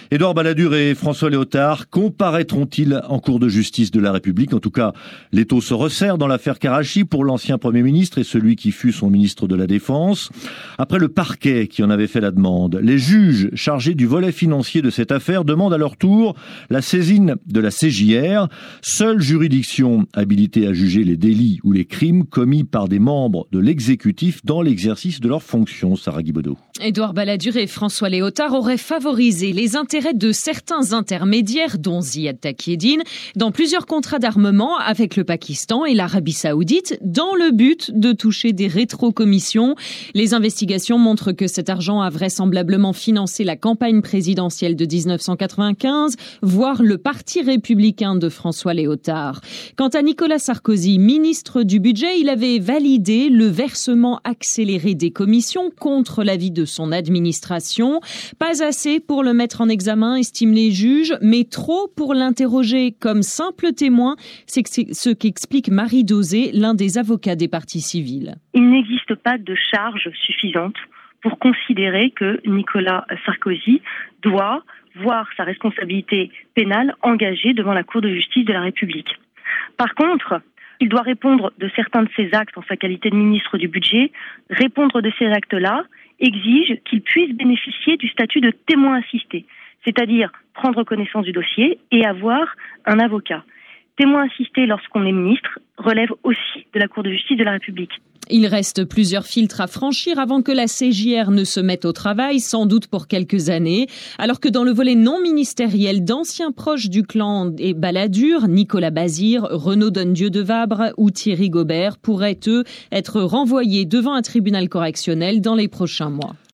Édouard Balladur et François Léotard comparaîtront-ils en cour de justice de la République? En tout cas, l'étau se resserre dans l'affaire Karachi pour l'ancien Premier ministre et celui qui fut son ministre de la Défense. Après le parquet qui en avait fait la demande, les juges chargés du volet financier de cette affaire demandent à leur tour la saisine de la CJR, seule juridiction habilitée à juger les délits ou les crimes commis par des membres de l'exécutif dans l'exercice de leurs fonctions. Sarah Guibaudot. Édouard Balladur et François Léotard auraient favorisé les intérêts de certains intermédiaires, dont Ziad Takieddine, dans plusieurs contrats d'armement avec le Pakistan et l'Arabie Saoudite, dans le but de toucher des rétrocommissions. Les investigations montrent que cet argent a vraisemblablement financé la campagne présidentielle de 1995, voire le parti républicain de François Léotard. Quant à Nicolas Sarkozy, ministre du Budget, il avait validé le versement accéléré des commissions contre l'avis de son administration. Pas assez pour le mettre en examen, estiment les juges, mais trop pour l'interroger comme simple témoin. C'est ce qu'explique Marie Dosé, l'un des avocats des parties civiles. Il n'existe pas de charge suffisante pour considérer que Nicolas Sarkozy doit voir sa responsabilité pénale engagée devant la Cour de justice de la République. Par contre, il doit répondre de certains de ses actes en sa qualité de ministre du Budget. Répondre de ces actes-là exige qu'il puisse bénéficier du statut de témoin assisté, c'est-à-dire prendre connaissance du dossier et avoir un avocat. Témoin assisté lorsqu'on est ministre relève aussi de la Cour de justice de la République. Il reste plusieurs filtres à franchir avant que la CJR ne se mette au travail, sans doute pour quelques années. Alors que dans le volet non ministériel, d'anciens proches du clan et Balladur, Nicolas Bazir, Renaud Dondieu de Vabre ou Thierry Gobert pourraient, eux, être renvoyés devant un tribunal correctionnel dans les prochains mois.